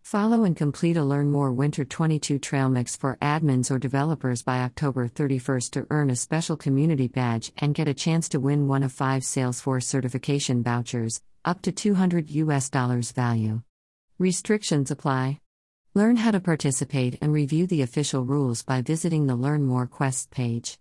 Follow and complete a Learn More Winter 22 trail mix for admins or developers by October 31st to earn a special community badge and get a chance to win one of 5 Salesforce certification vouchers, up to $200 value. Restrictions apply. Learn how to participate and review the official rules by visiting the Learn More Quest page.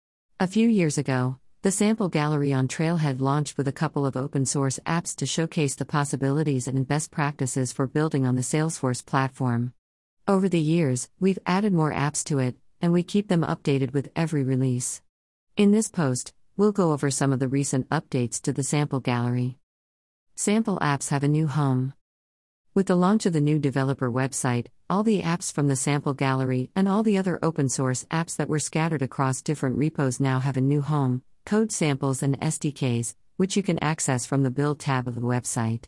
A few years ago, the sample gallery on Trailhead launched with a couple of open source apps to showcase the possibilities and best practices for building on the Salesforce platform. Over the years, we've added more apps to it, and we keep them updated with every release. In this post, we'll go over some of the recent updates to the sample gallery. Sample apps have a new home. With the launch of the new developer website, all the apps from the sample gallery and all the other open source apps that were scattered across different repos now have a new home, code samples and SDKs, which you can access from the Build tab of the website.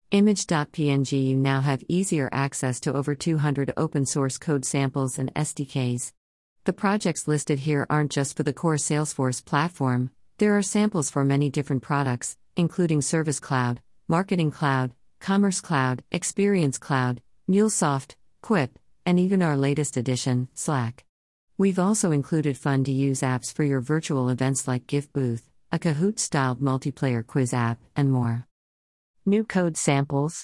Image.png. You now have easier access to over 200 open source code samples and SDKs. The projects listed here aren't just for the core Salesforce platform, there are samples for many different products, including Service Cloud, Marketing Cloud, Commerce Cloud, Experience Cloud, MuleSoft, Quip, and even our latest addition, Slack. We've also included fun-to-use apps for your virtual events like GIF Booth, a Kahoot-styled multiplayer quiz app, and more. New code samples.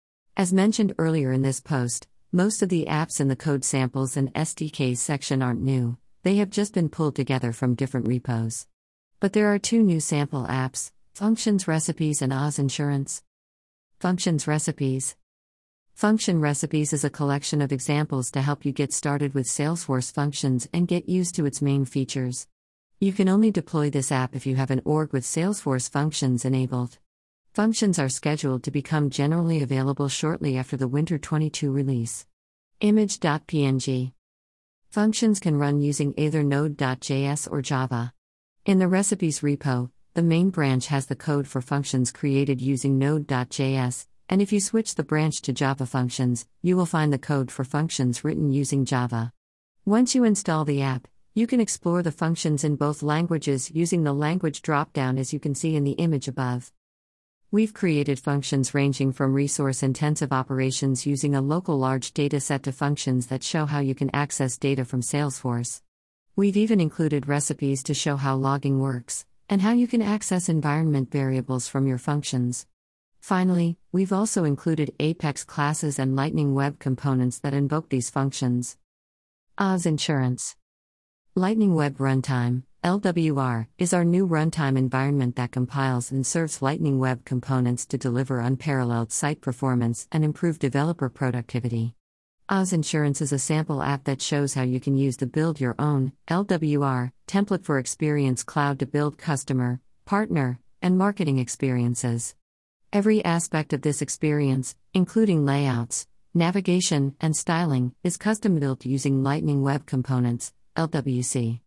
As mentioned earlier in this post, most of the apps in the code samples and SDKs section aren't new, they have just been pulled together from different repos. But there are 2 new sample apps, Functions Recipes and Oz Insurance. Functions Recipes. Function Recipes is a collection of examples to help you get started with Salesforce Functions and get used to its main features. You can only deploy this app if you have an org with Salesforce Functions enabled. Functions are scheduled to become generally available shortly after the Winter 22 release. Image.png. Functions can run using either Node.js or Java. In the Recipes repo, the main branch has the code for functions created using Node.js, and if you switch the branch to Java Functions, you will find the code for functions written using Java. Once you install the app, you can explore the functions in both languages using the language dropdown as you can see in the image above. We've created functions ranging from resource-intensive operations using a local large dataset to functions that show how you can access data from Salesforce. We've even included recipes to show how logging works, and how you can access environment variables from your functions. Finally, we've also included Apex classes and Lightning Web components that invoke these functions. Oz Insurance. Lightning Web Runtime, LWR, is our new runtime environment that compiles and serves Lightning Web components to deliver unparalleled site performance and improve developer productivity. Oz Insurance is a sample app that shows how you can use the Build Your Own, LWR, template for Experience Cloud to build customer, partner, and marketing experiences. Every aspect of this experience, including layouts, navigation, and styling, is custom-built using Lightning Web Components, LWC.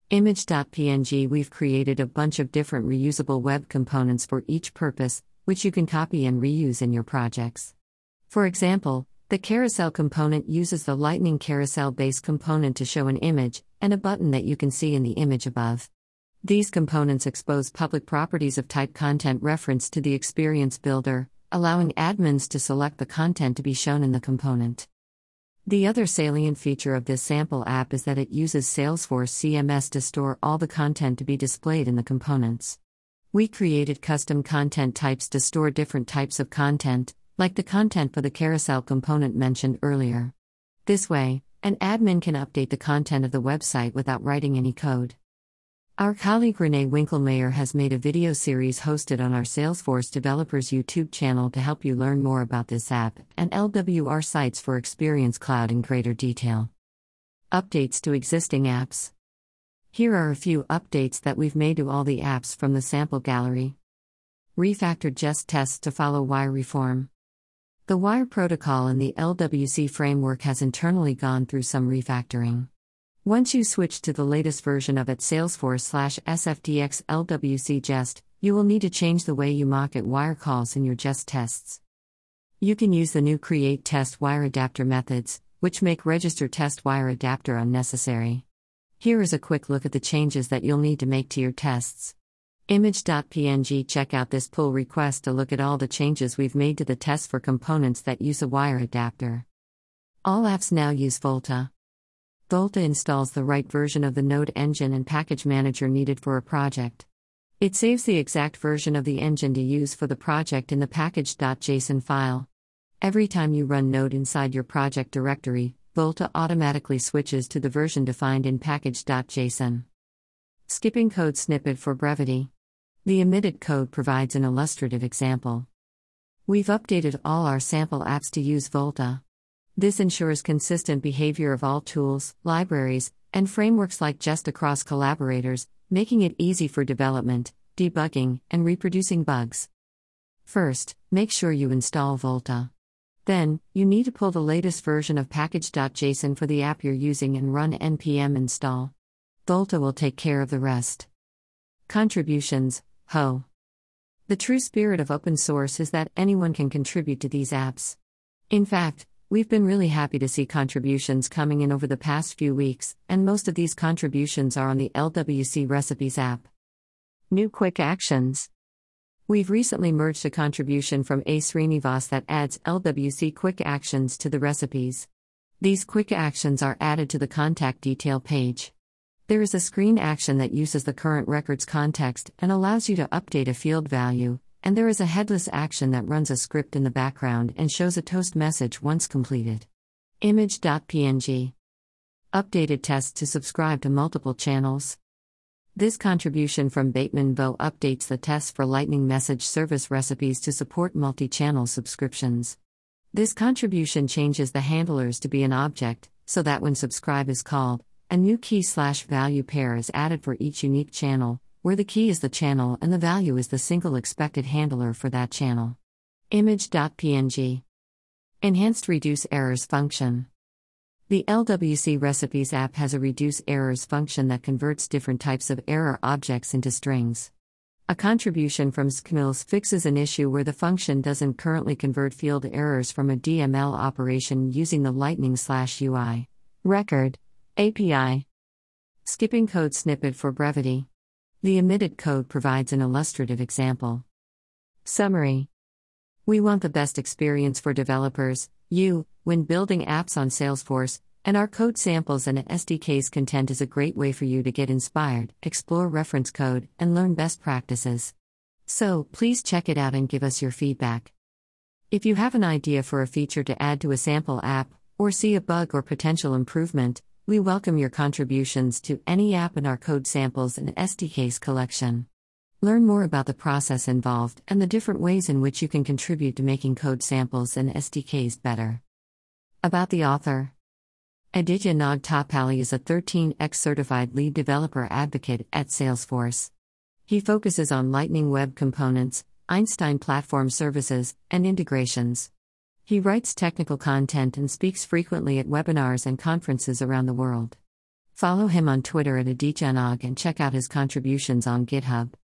Image.png. We've created a bunch of different reusable web components for each purpose, which you can copy and reuse in your projects. For example, the carousel component uses the Lightning Carousel-based component to show an image, and a button that you can see in the image above. These components expose public properties of type content reference to the Experience Builder, allowing admins to select the content to be shown in the component. The other salient feature of this sample app is that it uses Salesforce CMS to store all the content to be displayed in the components. We created custom content types to store different types of content, like the content for the carousel component mentioned earlier. This way, an admin can update the content of the website without writing any code. Our colleague Renee Winkelmeyer has made a video series hosted on our Salesforce Developers YouTube channel to help you learn more about this app and LWR sites for Experience Cloud in greater detail. Updates to existing apps. Here are a few updates that we've made to all the apps from the sample gallery. Refactored Jest tests to follow wire reform. The wire protocol in the LWC framework has internally gone through some refactoring. Once you switch to the latest version of it Salesforce/SFTX LWC Jest, you will need to change the way you mock at wire calls in your Jest tests. You can use the new create test wire adapter methods, which make register test wire adapter unnecessary. Here is a quick look at the changes that you'll need to make to your tests. Image.png. Check out this pull request to look at all the changes we've made to the test for components that use a wire adapter. All apps now use Volta. Volta installs the right version of the Node engine and package manager needed for a project. It saves the exact version of the engine to use for the project in the package.json file. Every time you run Node inside your project directory, Volta automatically switches to the version defined in package.json. Skipping code snippet for brevity. The omitted code provides an illustrative example. We've updated all our sample apps to use Volta. This ensures consistent behavior of all tools, libraries, and frameworks like Jest across collaborators, making it easy for development, debugging, and reproducing bugs. First, make sure you install Volta. Then, you need to pull the latest version of package.json for the app you're using and run npm install. Volta will take care of the rest. Contributions, Ho. The true spirit of open source is that anyone can contribute to these apps. In fact, we've been really happy to see contributions coming in over the past few weeks, and most of these contributions are on the LWC Recipes app. New quick actions. We've recently merged a contribution from A. Srinivas that adds LWC quick actions to the recipes. These quick actions are added to the contact detail page. There is a screen action that uses the current record's context and allows you to update a field value, and there is a headless action that runs a script in the background and shows a toast message once completed. Image.png. Updated tests to subscribe to multiple channels. This contribution from Bateman Vo updates the tests for Lightning Message Service recipes to support multi-channel subscriptions. This contribution changes the handlers to be an object, so that when subscribe is called, a new key/value pair is added for each unique channel, where the key is the channel and the value is the single expected handler for that channel. Image.png. Enhanced Reduce Errors function. The LWC Recipes app has a Reduce Errors function that converts different types of error objects into strings. A contribution from Skmils fixes an issue where the function doesn't currently convert field errors from a DML operation using the Lightning/UI record API. Skipping code snippet for brevity. The omitted code provides an illustrative example. Summary. We want the best experience for developers, you, when building apps on Salesforce, and our code samples and SDKs content is a great way for you to get inspired, explore reference code, and learn best practices. So, please check it out and give us your feedback. If you have an idea for a feature to add to a sample app, or see a bug or potential improvement, we welcome your contributions to any app in our code samples and SDKs collection. Learn more about the process involved and the different ways in which you can contribute to making code samples and SDKs better. About the author. Aditya Nagtapalli is a 13x certified lead developer advocate at Salesforce. He focuses on Lightning Web Components, Einstein Platform Services, and integrations. He writes technical content and speaks frequently at webinars and conferences around the world. Follow him on Twitter at AdityaNag and check out his contributions on GitHub.